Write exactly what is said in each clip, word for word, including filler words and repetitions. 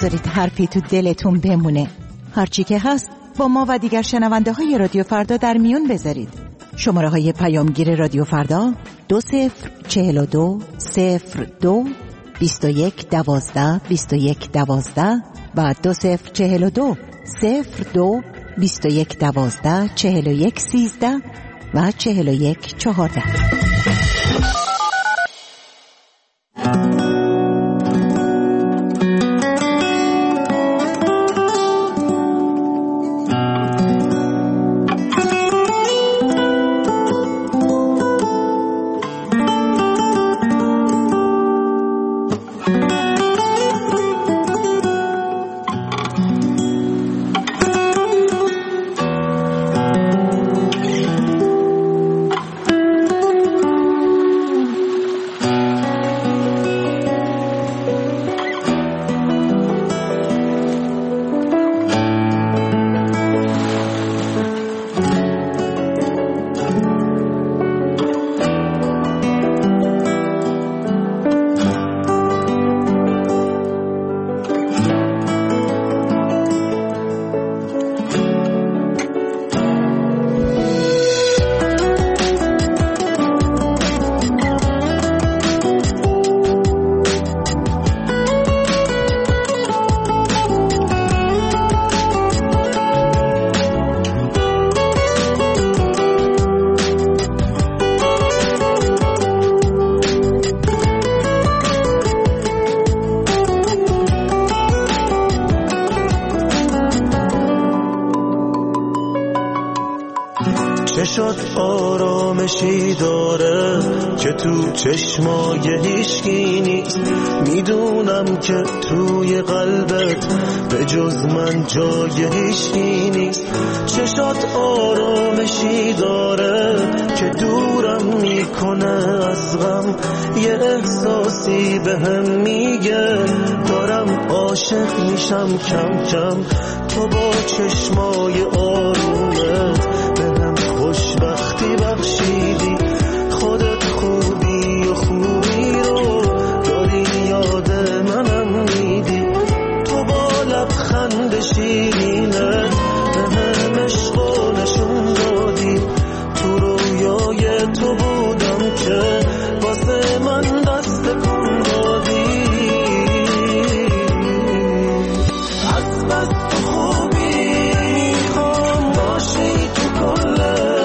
نذارید حرفی تو دلتون بمونه. هرچی که هست با ما و دیگر شنونده های رادیو فردا در میون بذارید. شماره های پیامگیر رادیو فردا دو صفر چهل و دو صفر دو بیست و یک دوازده بیست و یک دوازده و دو صفر چهل و دو صفر دو بیست و یک دوازده چهل و یک سیزده و چهل و یک چهارده. شد آرامشی داره که تو چشمای هیچکی نیست. میدونم که توی قلبت به جز من جای هیچکی نیست. چشات آرامشی داره که دورم میکنه از غم. یه احساسی بهم میگه دارم عاشق میشم کم کم. تو با چشمای آرومت خوشبختی بخشیدی. خودت خوبی و خوبی رو داری یاد منم میدی. تو با لبخند شیرینت به هم عشق و نشون دادی. تو رویای تو بودم که واسه من دست کن دادی. از بس تو خوبی میخوام باشی تو کل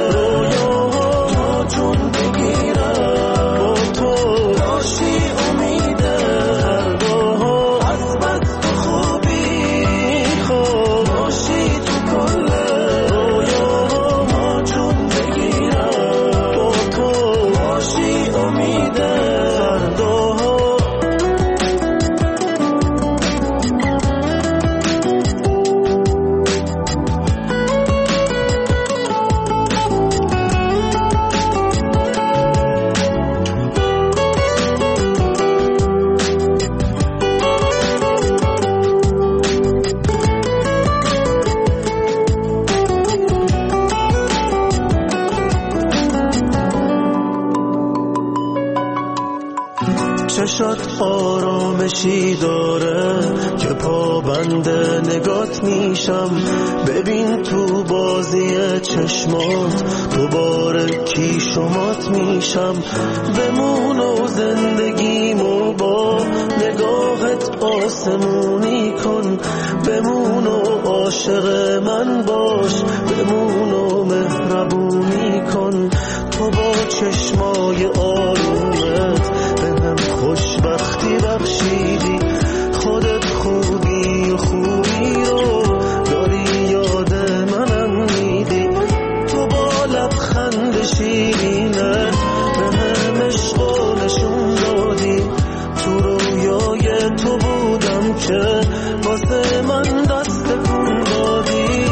چشات آرامشی داره که پابند نگات میشم. ببین تو بازی چشمات دوباره کی شمات میشم. بمون و زندگیمو با نگاهت آسمونی کن. بمون و عاشق من باش. بمون و مهربونی کن. تو با چشمای آرومت بهم خوشبختی بخشیدی. خودت خوبی و خوبی رو داری یاد منم میدی. تو با لبخند شیرینت بهم عشق و نشون دادی. تو رویای تو بودم که واسه من دست کن دادی.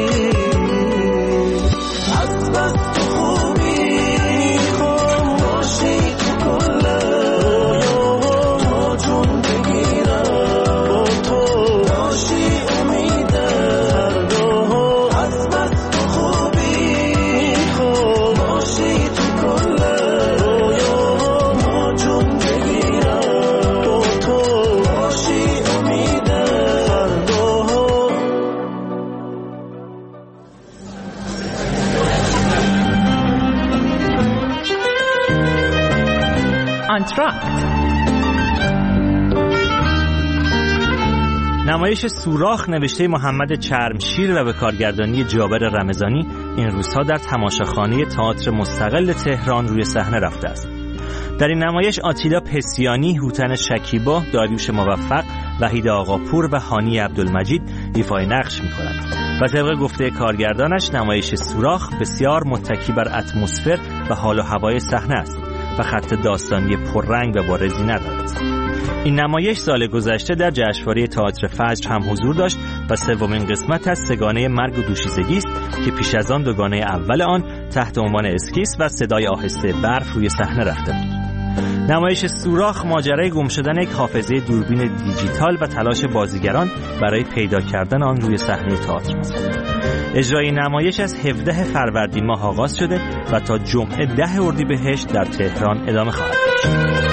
از بس تو خوبی میخوام آنتراکت. نمایش سوراخ نوشته محمد چرمشیر و به کارگردانی جابر رمضانی این روزها در تماشاخانه تئاتر مستقل تهران روی صحنه رفته است. در این نمایش آتیلا پسیانی، هوتن شکیبا، داریوش موفق، وحید آقاپور و هانی عبدالمجید ایفای نقش می‌کنند و طبق گفته کارگردانش نمایش سوراخ بسیار متکی بر اتمسفر و حال و هوای صحنه است و خط داستانی پررنگ و بارزی ندارد. این نمایش سال گذشته در جشنواره تئاتر فجر هم حضور داشت و سومین قسمت از سگانه مرگ و دوشیزگی است که پیش از آن دوگانه اول آن تحت عنوان اسکیس و صدای آهسته برف روی صحنه رفته بود. نمایش سوراخ ماجرای گم شدن یک حافظه دوربین دیجیتال و تلاش بازیگران برای پیدا کردن آن روی صحنه تئاتر است. اجرای نمایش از هفدهم فروردین ماه آغاز شده و تا جمعه ده اردیبهشت در تهران ادامه خواهد داشت.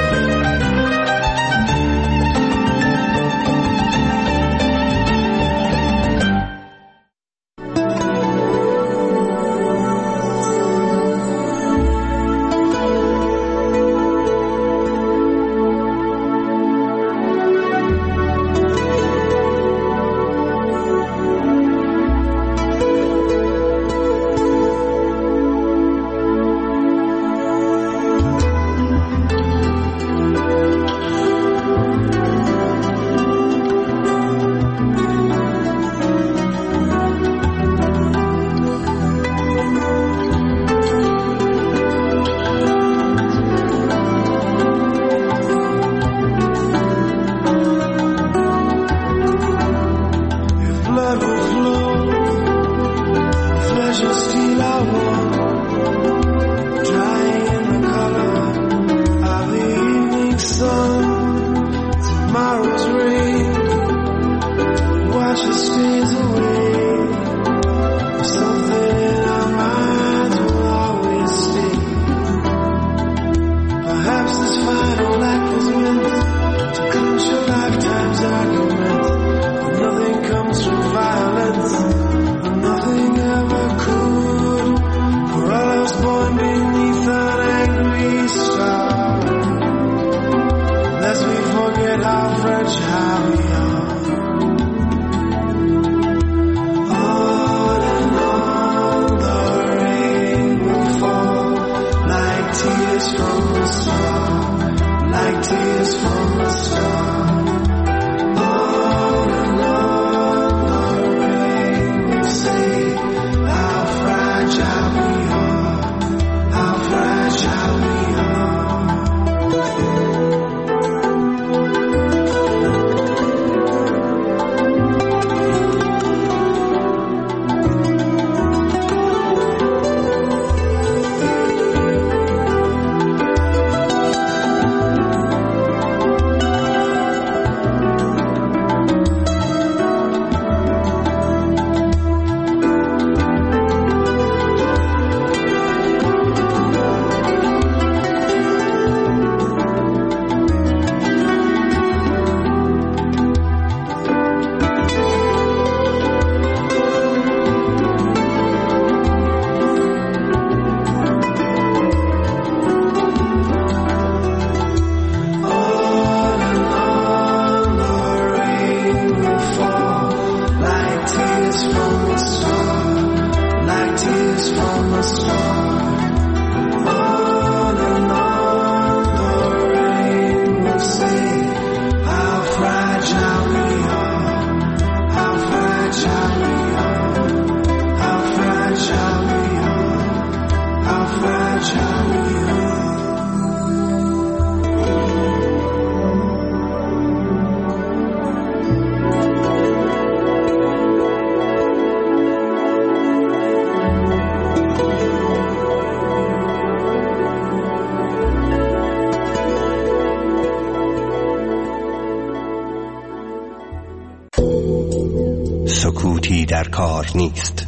سکوتی در کار نیست.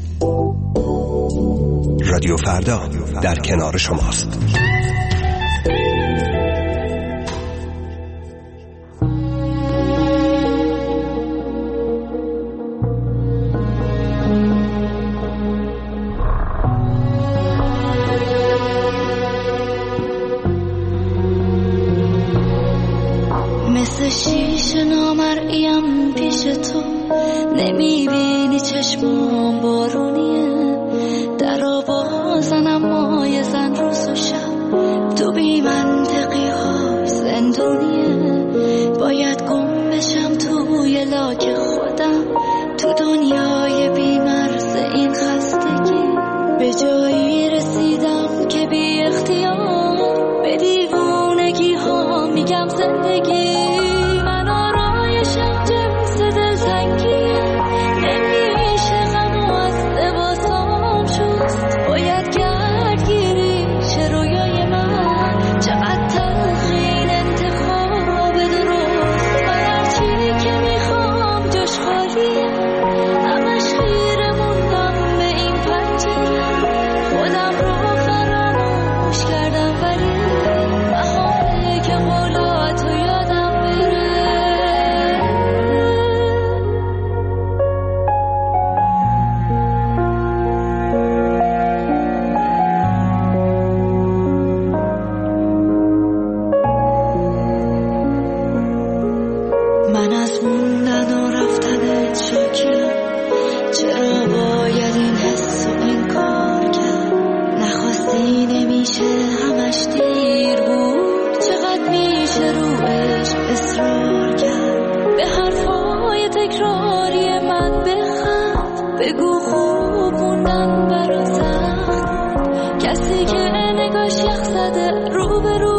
رادیو فردا در کنار شماست. همیشه نامرئیم پیش تو، نمیبینی چشمام بارونیه، در آوازنم مای زن روز و شب، تو بی منطقی ها زندونیه، باید گم بشم توی لاک خودم، تو دنیای بی مرز این خستگی، به جایی رسیدم که بی اختیار به دیوونگی ها میگم زندگی، من آرایشم جنس دلتنگیه، نمیشه غم و از لباسام شست، باید گردگیری چه رویای من، چقدر تلخین انتخاب درست، من هرچی که میخوام جاش خالیه، همش خیره موندم به این پنجره، خودم رو فراموش کردم ولی بهاره که قولاتو یادم بره. من از موندن و رفتنت شاکیم، چرا باید این حس و این کار کرد، نخواستی نمیشه همش دیر بود، چقدر میشه رو عشق اصرار کرد، به حرفای تکراری من بخند، بگو خوب موندن برا سخت بود، کسی که نگاش یخ زده رو به رو